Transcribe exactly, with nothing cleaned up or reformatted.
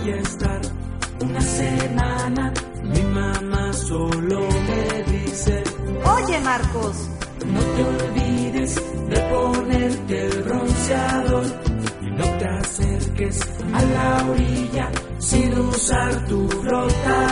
a estar una semana. Mi mamá solo me dice: Oye, Marcos, no te olvides de ponerte el bronceador y no te acerques a la orilla sin usar tu flotador.